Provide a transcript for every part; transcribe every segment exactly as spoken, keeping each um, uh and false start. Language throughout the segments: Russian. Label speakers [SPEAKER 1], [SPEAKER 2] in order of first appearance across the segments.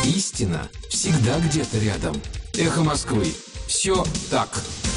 [SPEAKER 1] Истина всегда где-то рядом. Эхо Москвы. Все так.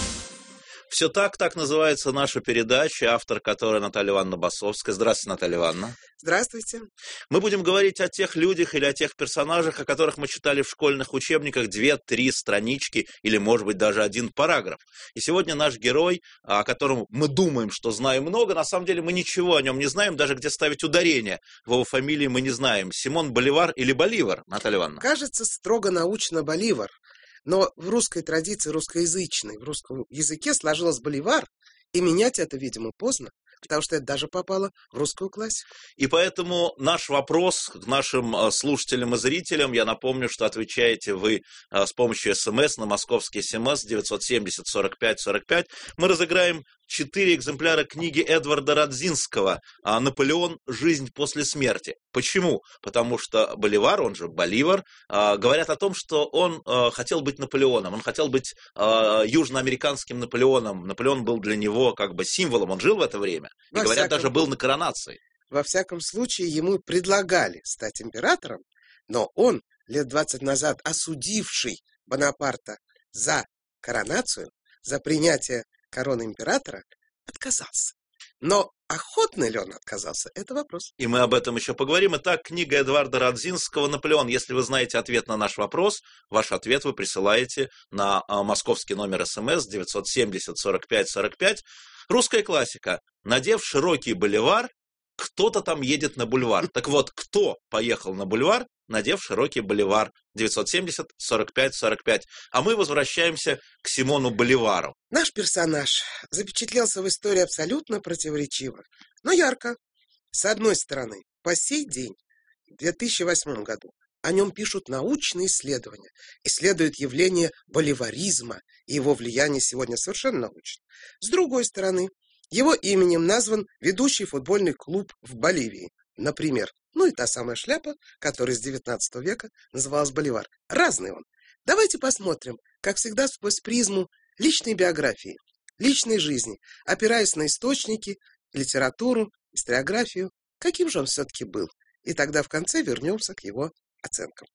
[SPEAKER 2] «Все так», так называется наша передача, автор которой Наталья Ивановна Басовская. Здравствуйте, Наталья Ивановна.
[SPEAKER 3] Здравствуйте.
[SPEAKER 2] Мы будем говорить о тех людях или о тех персонажах, о которых мы читали в школьных учебниках две-три странички или, может быть, даже один параграф. И сегодня наш герой, о котором мы думаем, что знаем много, на самом деле мы ничего о нем не знаем, даже где ставить ударение в его фамилии мы не знаем. Симон Боливар или Боливар, Наталья Ивановна?
[SPEAKER 3] Кажется, строго научно Боливар. Но в русской традиции, русскоязычной, в русском языке сложилось Боливар, и менять это, видимо, поздно, потому что это даже попало в русскую классику.
[SPEAKER 2] И поэтому наш вопрос к нашим слушателям и зрителям, я напомню, что отвечаете вы с помощью СМС на московский СМС девятьсот семьдесят сорок пять сорок пять. Мы разыграем четыре экземпляра книги Эдварда Радзинского «Наполеон. Жизнь после смерти». Почему? Потому что Боливар, он же Боливар, говорят о том, что он хотел быть Наполеоном, он хотел быть южноамериканским Наполеоном. Наполеон был для него как бы символом, он жил в это время. И,
[SPEAKER 3] Во
[SPEAKER 2] говорят,
[SPEAKER 3] всяком...
[SPEAKER 2] даже был на коронации.
[SPEAKER 3] Во всяком случае, ему предлагали стать императором, но он, лет двадцать назад осудивший Бонапарта за коронацию, за принятие короны императора, отказался. Но охотно ли он отказался, это вопрос.
[SPEAKER 2] И мы об этом еще поговорим. Итак, книга Эдварда Радзинского «Наполеон». Если вы знаете ответ на наш вопрос, ваш ответ вы присылаете на московский номер СМС девятьсот семьдесят сорок пять сорок пять. Русская классика. Надев широкий боливар, кто-то там едет на бульвар. Так вот, кто поехал на бульвар, надев широкий боливар? девятьсот семьдесят сорок пять сорок пять. А мы возвращаемся к Симону Боливару.
[SPEAKER 3] Наш персонаж запечатлелся в истории абсолютно противоречиво, но ярко. С одной стороны, по сей день, в две тысячи восьмом году, о нем пишут научные исследования, исследуют явление боливаризма, и его влияние сегодня совершенно научно. С другой стороны, его именем назван ведущий футбольный клуб в Боливии, например. Ну и та самая шляпа, которая с девятнадцатого века называлась Боливар. Разный он. Давайте посмотрим, как всегда, сквозь призму личной биографии, личной жизни, опираясь на источники, литературу, историографию, каким же он все-таки был. И тогда в конце вернемся к его оценкам.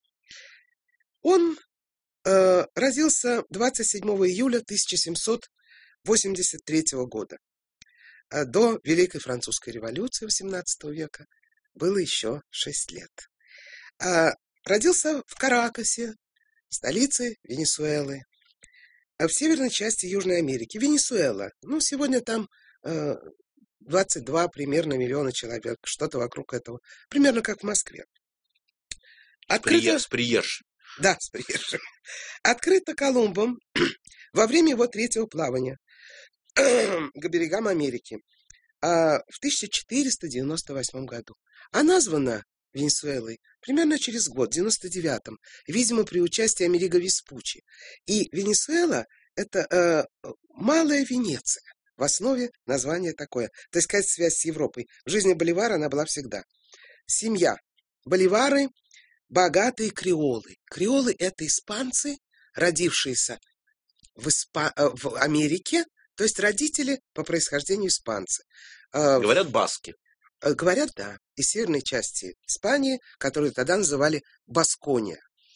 [SPEAKER 3] Он э, родился двадцать седьмого июля тысяча семьсот восемьдесят третьего года. А до Великой Французской революции восемнадцатого века было еще шесть лет. А родился в Каракасе, столице Венесуэлы, в северной части Южной Америки. Венесуэла, ну, сегодня там э, двадцать два примерно миллиона человек, что-то вокруг этого, примерно как в Москве.
[SPEAKER 2] Открыто... С приезжим.
[SPEAKER 3] Да, с приезжим. Открыто Колумбом во время его третьего плавания к берегам Америки в тысяча четыреста девяносто восьмом году. А названа Венесуэлой примерно через год, в девяносто девятом, видимо, при участии Америго Веспуччи. И Венесуэла – это э, малая Венеция. В основе название такое. То есть, какая связь с Европой. В жизни Боливара она была всегда. Семья. Боливары – богатые креолы. Креолы – это испанцы, родившиеся в, Испа... в Америке, то есть родители по происхождению испанцы.
[SPEAKER 2] Говорят, баски.
[SPEAKER 3] Говорят, да, из северной части Испании, которую тогда называли Баскония.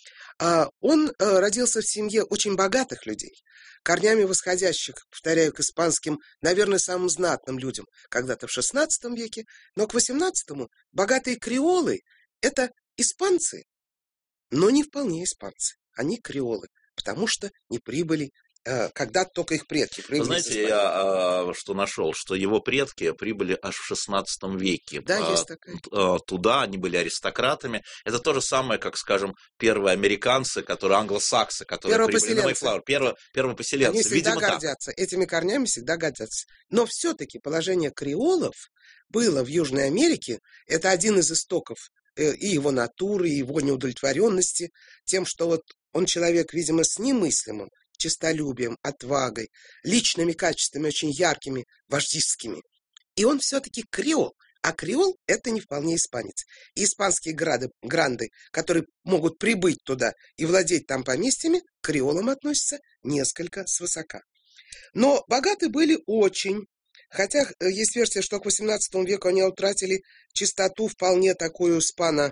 [SPEAKER 3] Он родился в семье очень богатых людей, корнями восходящих, повторяю, к испанским, наверное, самым знатным людям, когда-то в шестнадцатом веке, но к восемнадцатому богатые креолы – это испанцы, но не вполне испанцы, они креолы, потому что не прибыли когда только их предки прибыли.
[SPEAKER 2] Знаете, я а, что нашел, что его предки прибыли аж в шестнадцатом веке.
[SPEAKER 3] Да,
[SPEAKER 2] а,
[SPEAKER 3] есть такая.
[SPEAKER 2] А, туда они были аристократами. Это то же самое, как, скажем, первые американцы, которые англосаксы, которые прибыли на Мэйфлауэр. Первые, первопоселенцы.
[SPEAKER 3] Они всегда
[SPEAKER 2] Видимо,
[SPEAKER 3] гордятся.
[SPEAKER 2] Так.
[SPEAKER 3] Этими корнями всегда гордятся. Но все-таки положение креолов было в Южной Америке. Это один из истоков и его натуры, и его неудовлетворенности тем, что вот он человек, видимо, с немыслимым честолюбием, отвагой, личными качествами очень яркими, вождистскими. И он все-таки креол. А креол – это не вполне испанец. И испанские грады, гранды, которые могут прибыть туда и владеть там поместьями, к креолам относятся несколько свысока. Но богаты были очень. Хотя есть версия, что к восемнадцатому веку они утратили чистоту вполне такую спано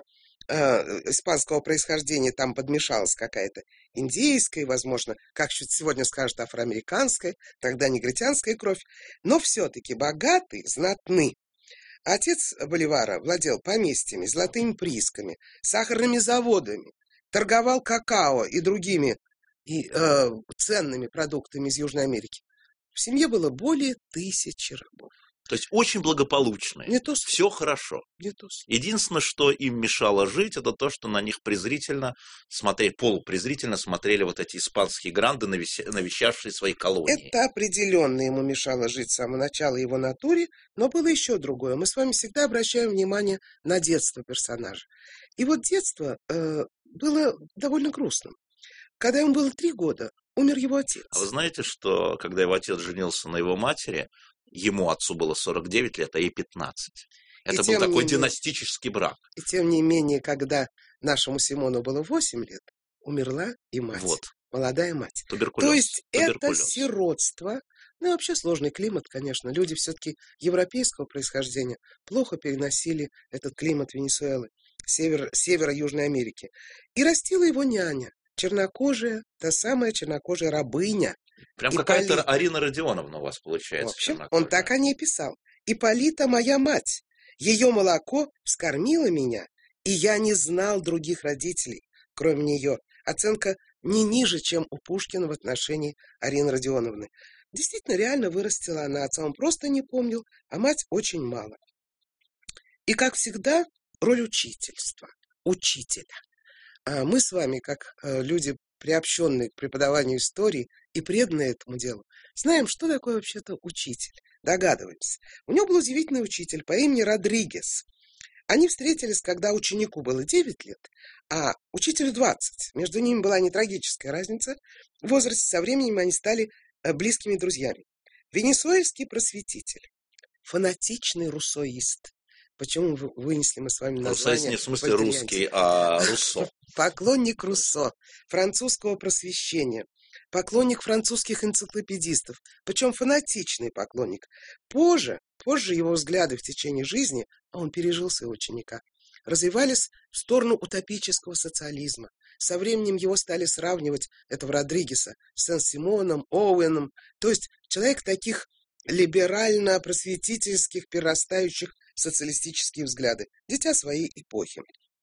[SPEAKER 3] э, испанского происхождения, там подмешалась какая-то индейская, возможно, как сегодня скажут, афроамериканская, тогда негритянская кровь, но все-таки богатый, знатный. Отец Боливара владел поместьями, золотыми приисками, сахарными заводами, торговал какао и другими и, э, ценными продуктами из Южной Америки. В семье было более тысячи рабов.
[SPEAKER 2] То есть очень благополучные.
[SPEAKER 3] Не то
[SPEAKER 2] Все хорошо.
[SPEAKER 3] Не то
[SPEAKER 2] Единственное, что им мешало жить, это то, что на них презрительно смотрели, полупрезрительно смотрели вот эти испанские гранды, навещавшие свои колонии.
[SPEAKER 3] Это определенно ему мешало жить с самого начала его натуре, но было еще другое. Мы с вами всегда обращаем внимание на детство персонажа. И вот детство э, было довольно грустным. Когда ему было три года, умер его отец.
[SPEAKER 2] А вы знаете, что когда его отец женился на его матери, ему, отцу, было сорок девять лет, а ей пятнадцать. Это был такой
[SPEAKER 3] менее,
[SPEAKER 2] династический брак.
[SPEAKER 3] И тем не менее, когда нашему Симону было восемь лет, умерла и мать,
[SPEAKER 2] вот.
[SPEAKER 3] молодая мать.
[SPEAKER 2] Туберкулез.
[SPEAKER 3] То есть
[SPEAKER 2] Туберкулез.
[SPEAKER 3] Это сиротство. Ну и вообще сложный климат, конечно. Люди все-таки европейского происхождения плохо переносили этот климат Венесуэлы, север, севера Южной Америки. И растила его няня, чернокожая, та самая чернокожая рабыня.
[SPEAKER 2] Прям
[SPEAKER 3] Ипполит...
[SPEAKER 2] какая-то Арина Родионовна у вас получается.
[SPEAKER 3] В общем, он так о ней писал. Ипполита моя мать. Ее молоко вскормило меня, и я не знал других родителей, кроме нее. Оценка не ниже, чем у Пушкина в отношении Арины Родионовны. Действительно, реально вырастила она отца. Он просто не помнил, а мать очень мало. И, как всегда, роль учительства, учителя. Мы с вами, как люди, приобщенные к преподаванию истории и преданные этому делу, знаем, что такое вообще-то учитель. Догадываемся. У него был удивительный учитель по имени Родригес. Они встретились, когда ученику было девять лет, а учителю двадцать. Между ними была не трагическая разница. В возрасте со временем они стали близкими друзьями. Венесуэльский просветитель, фанатичный руссоист. Почему вынесли мы с вами название?
[SPEAKER 2] Руссоист не в смысле русский, а Руссо.
[SPEAKER 3] Поклонник Руссо, французского просвещения. Поклонник французских энциклопедистов, причем фанатичный поклонник. Позже, позже его взгляды в течение жизни, а он пережил своего ученика, развивались в сторону утопического социализма. Со временем его стали сравнивать, этого Родригеса, с Сен-Симоном, Оуэном, то есть человек таких либерально-просветительских, перерастающих в социалистические взгляды, дитя своей эпохи.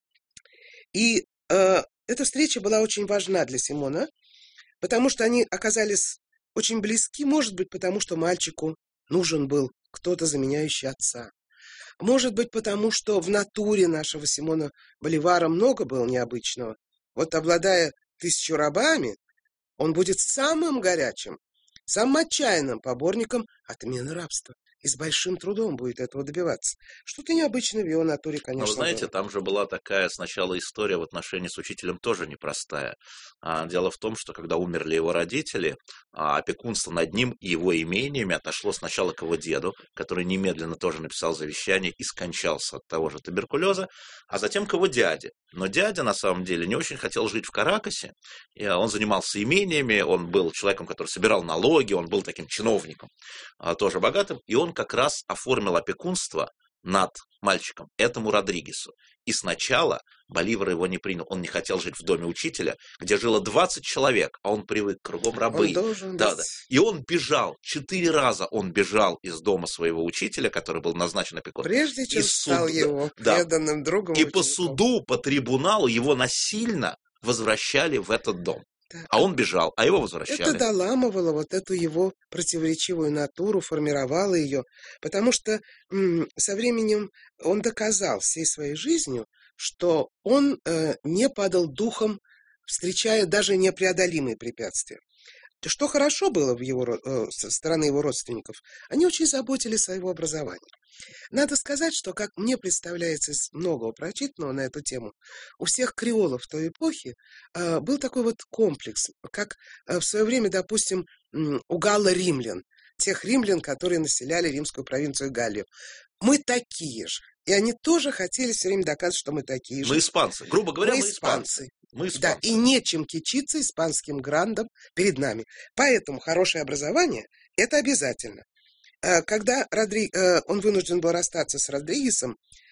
[SPEAKER 3] И э, эта встреча была очень важна для Симона, потому что они оказались очень близки, может быть, потому что мальчику нужен был кто-то, заменяющий отца. Может быть, потому что в натуре нашего Симона Боливара много было необычного. Вот обладая тысячу рабами, он будет самым горячим, самым отчаянным поборником отмены рабства. И с большим трудом будет этого добиваться. Что-то необычное в его натуре, конечно.
[SPEAKER 2] Но вы знаете,
[SPEAKER 3] было.
[SPEAKER 2] Там же была такая сначала история в отношении с учителем тоже непростая. Дело в том, что когда умерли его родители, опекунство над ним и его имениями отошло сначала к его деду, который немедленно тоже написал завещание и скончался от того же туберкулеза, а затем к его дяде. Но дядя, на самом деле, не очень хотел жить в Каракасе. И он занимался имениями, он был человеком, который собирал налоги, он был таким чиновником, тоже богатым, и он как раз оформил опекунство над мальчиком этому Родригесу. И сначала Боливар его не принял. Он не хотел жить в доме учителя, где жило двадцать человек, а он привык, кругом рабы.
[SPEAKER 3] Он должен
[SPEAKER 2] да,
[SPEAKER 3] быть...
[SPEAKER 2] да. И он бежал, четыре раза он бежал из дома своего учителя, который был назначен опекуном.
[SPEAKER 3] Прежде чем
[SPEAKER 2] и
[SPEAKER 3] стал
[SPEAKER 2] суд...
[SPEAKER 3] его
[SPEAKER 2] да.
[SPEAKER 3] преданным другом.
[SPEAKER 2] И
[SPEAKER 3] учеником.
[SPEAKER 2] по суду, по трибуналу его насильно возвращали в этот дом.
[SPEAKER 3] Да.
[SPEAKER 2] А он бежал, а его возвращали.
[SPEAKER 3] Это доламывало вот эту его противоречивую натуру, формировало ее, потому что м- со временем он доказал всей своей жизнью, что он э, не падал духом, встречая даже непреодолимые препятствия. Что хорошо было в его, э, со стороны его родственников, они очень заботились о его образовании. Надо сказать, что, как мне представляется из многого прочитанного на эту тему, у всех креолов той эпохи э, был такой вот комплекс, как э, в свое время, допустим, у галло-римлян, тех римлян, которые населяли римскую провинцию Галлию. Мы такие же. И они тоже хотели все время доказывать, что мы такие же.
[SPEAKER 2] Мы испанцы. Грубо говоря,
[SPEAKER 3] мы,
[SPEAKER 2] мы испанцы.
[SPEAKER 3] испанцы.
[SPEAKER 2] Мы испанцы.
[SPEAKER 3] Да, и нечем кичиться испанским грандом перед нами. Поэтому хорошее образование – это обязательно. Когда Родри... он вынужден был расстаться с Родригесом,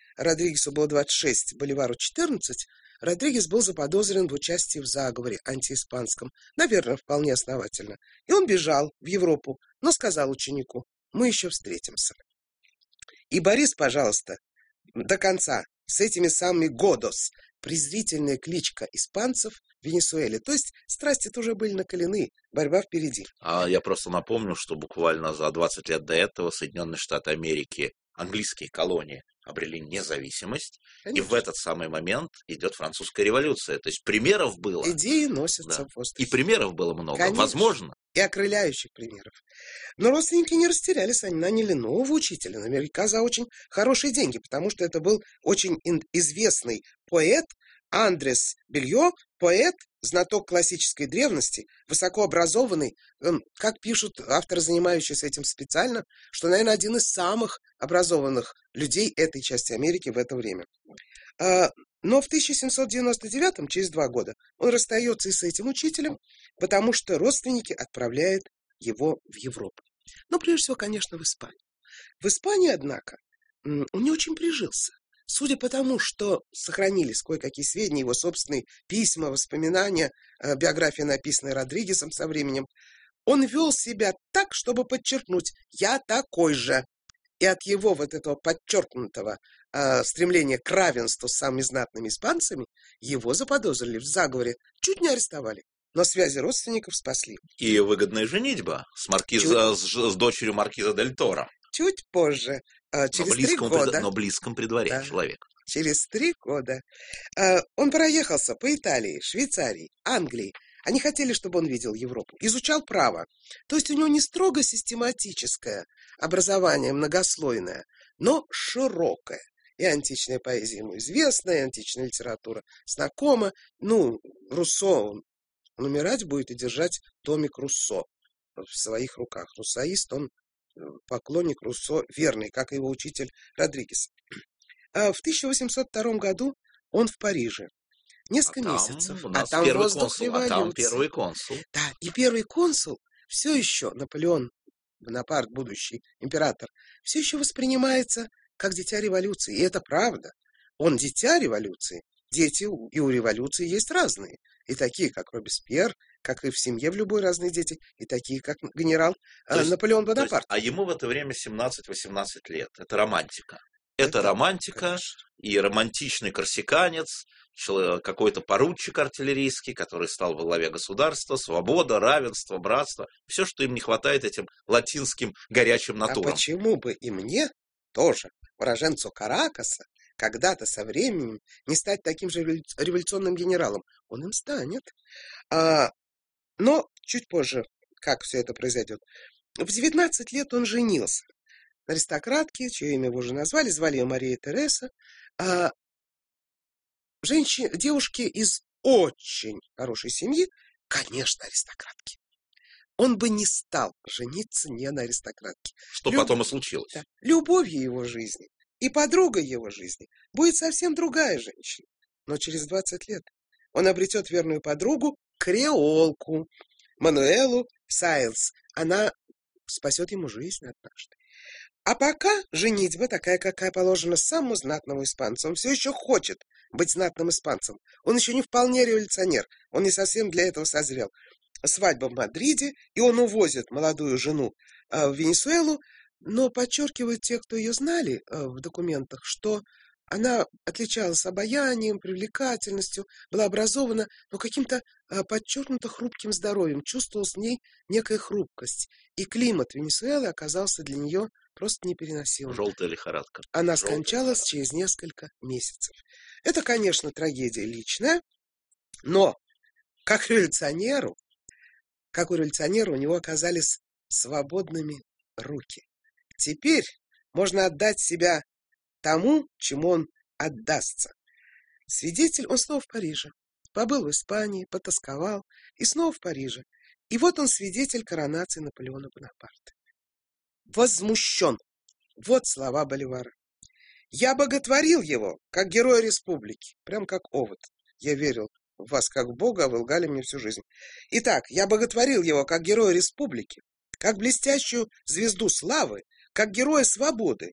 [SPEAKER 3] Родригесу было двадцать шесть, Боливару четырнадцать, Родригес был заподозрен в участии в заговоре антииспанском, наверное, вполне основательно. И он бежал в Европу, но сказал ученику: мы еще встретимся. И Борис, пожалуйста, до конца с этими самыми «годос», презрительная кличка испанцев в Венесуэле. То есть страсти-то уже были накалены, борьба впереди.
[SPEAKER 2] А я просто напомню, что буквально за двадцать лет до этого Соединенные Штаты Америки, английские колонии, обрели независимость, Конечно. И в этот самый момент идет французская революция. То есть примеров было.
[SPEAKER 3] Идеи носятся
[SPEAKER 2] да.
[SPEAKER 3] в воздухе.
[SPEAKER 2] И примеров было много,
[SPEAKER 3] Конечно.
[SPEAKER 2] Возможно.
[SPEAKER 3] И окрыляющих примеров. Но родственники не растерялись, они наняли нового учителя, наверняка за очень хорошие деньги, потому что это был очень известный поэт Андрес Бельо, поэт, знаток классической древности, высокообразованный, как пишут авторы, занимающиеся этим специально, что, наверное, один из самых образованных людей этой части Америки в это время. Но в тысяча семьсот девяносто девятом, через два года, он расстается и с этим учителем, потому что родственники отправляют его в Европу. Но прежде всего, конечно, в Испанию. В Испании, однако, он не очень прижился. Судя по тому, что сохранились кое-какие сведения, его собственные письма, воспоминания, биография, написанная Родригесом со временем, он вел себя так, чтобы подчеркнуть: «я такой же». И от его вот этого подчеркнутого э, стремления к равенству с самыми знатными испанцами его заподозрили в заговоре, чуть не арестовали, но связи родственников спасли.
[SPEAKER 2] И выгодная женитьба с, маркиза, с, с дочерью маркиза Дель Торо.
[SPEAKER 3] Чуть позже, э, через три года.
[SPEAKER 2] Пред, но близком при дворе да, человек.
[SPEAKER 3] Через три года э, он проехался по Италии, Швейцарии, Англии. Они хотели, чтобы он видел Европу, изучал право. То есть у него не строго систематическое образование, многослойное, но широкое. И античная поэзия ему известна, и античная литература знакома. Ну, Руссо, он, он умирать будет и держать томик Руссо в своих руках. Руссоист, он поклонник Руссо верный, как и его учитель Родригес. А в тысяча восемьсот втором году он в Париже. Несколько
[SPEAKER 2] а
[SPEAKER 3] месяцев.
[SPEAKER 2] А
[SPEAKER 3] там воздух
[SPEAKER 2] консул,
[SPEAKER 3] революции.
[SPEAKER 2] А там первый консул.
[SPEAKER 3] Да, и первый консул все еще, Наполеон Бонапарт, будущий император, все еще воспринимается как дитя революции. И это правда. Он дитя революции. Дети и у революции есть разные. И такие, как Робеспьер, как и в семье в любой разные дети, и такие, как генерал есть, Наполеон Бонапарт.
[SPEAKER 2] Есть, а ему в это время семнадцать-восемнадцать лет. Это романтика. Это, это романтика, конечно. И романтичный корсиканец, какой-то поручик артиллерийский, который стал во главе государства, свобода, равенство, братство. Все, что им не хватает этим латинским горячим натурам.
[SPEAKER 3] А почему бы и мне тоже, уроженцу Каракаса, когда-то со временем не стать таким же революционным генералом? Он им станет. А, но чуть позже, как все это произойдет. В девятнадцать лет он женился. Аристократки, чье имя вы уже назвали, звали ее Мария Тереса, а женщины, девушки из очень хорошей семьи, конечно, аристократки. Он бы не стал жениться не на аристократке.
[SPEAKER 2] Что Люб... потом и случилось.
[SPEAKER 3] Да. Любовью его жизни и подругой его жизни будет совсем другая женщина. Но через двадцать лет он обретет верную подругу, креолку, Мануэлу Сайлз. Она спасет ему жизнь однажды. А пока женитьба такая, какая положена самому знатному испанцу. Он все еще хочет быть знатным испанцем. Он еще не вполне революционер. Он не совсем для этого созрел. Свадьба в Мадриде, и он увозит молодую жену в Венесуэлу, но подчеркивают те, кто ее знали в документах, что она отличалась обаянием, привлекательностью, была образована, но каким-то подчеркнуто хрупким здоровьем. Чувствовалась в ней некая хрупкость. И климат Венесуэлы оказался для нее просто непереносимым.
[SPEAKER 2] Желтая лихорадка.
[SPEAKER 3] Она
[SPEAKER 2] Желтая
[SPEAKER 3] скончалась
[SPEAKER 2] лихорадка.
[SPEAKER 3] через несколько месяцев. Это, конечно, трагедия личная, но как революционеру, как у революционера у него оказались свободными руки. Теперь можно отдать себя тому, чему он отдастся. Свидетель, он снова в Париже. Побыл в Испании, потасковал, и снова в Париже. И вот он свидетель коронации Наполеона Бонапарта. Возмущен. Вот слова Боливара. «Я боготворил его, как героя республики». Прям как овод. Я верил в вас как в Бога, а вы лгали мне всю жизнь. Итак, я боготворил его, как героя республики, как блестящую звезду славы, как героя свободы.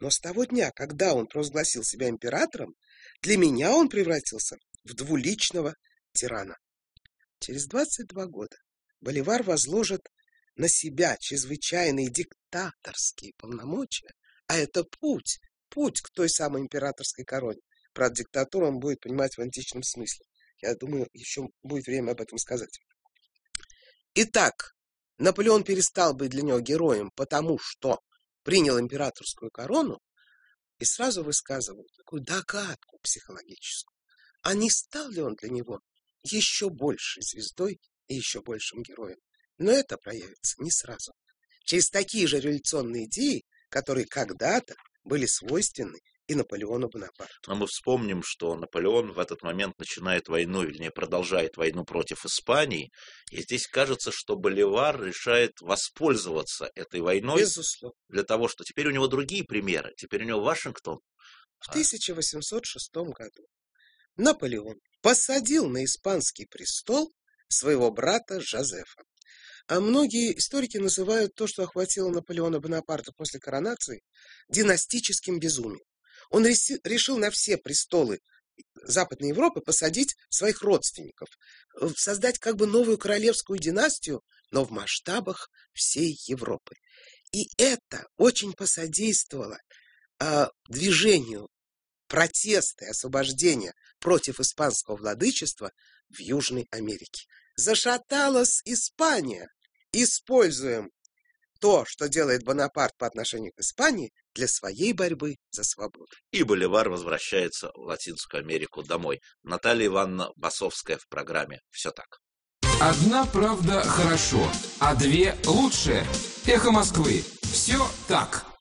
[SPEAKER 3] Но с того дня, когда он провозгласил себя императором, для меня он превратился в двуличного тирана. Через двадцать два года Боливар возложит на себя чрезвычайные диктаторские полномочия, а это путь, путь к той самой императорской короне. Правда, диктатуру он будет понимать в античном смысле. Я думаю, еще будет время об этом сказать. Итак, Наполеон перестал быть для него героем, потому что принял императорскую корону, и сразу высказывают такую догадку психологическую. А не стал ли он для него еще большей звездой и еще большим героем? Но это проявится не сразу. Через такие же революционные идеи, которые когда-то были свойственны и Наполеону Бонапарту.
[SPEAKER 2] А мы вспомним, что Наполеон в этот момент начинает войну, или не продолжает войну против Испании. И здесь кажется, что Боливар решает воспользоваться этой войной.
[SPEAKER 3] Безусловно.
[SPEAKER 2] Для того, что теперь у него другие примеры. Теперь у него Вашингтон.
[SPEAKER 3] В тысяча восемьсот шестом году Наполеон посадил на испанский престол своего брата Жозефа. А многие историки называют то, что охватило Наполеона Бонапарта после коронации, династическим безумием. Он решил на все престолы Западной Европы посадить своих родственников, создать как бы новую королевскую династию, но в масштабах всей Европы. И это очень посодействовало э, движению протеста и освобождения против испанского владычества в Южной Америке. Зашаталась Испания. Используем то, что делает Бонапарт по отношению к Испании, для своей борьбы за свободу.
[SPEAKER 2] И Боливар возвращается в Латинскую Америку домой. Наталья Ивановна Басовская в программе «Все так».
[SPEAKER 1] Одна правда хорошо, а две лучше. Эхо Москвы. Все так.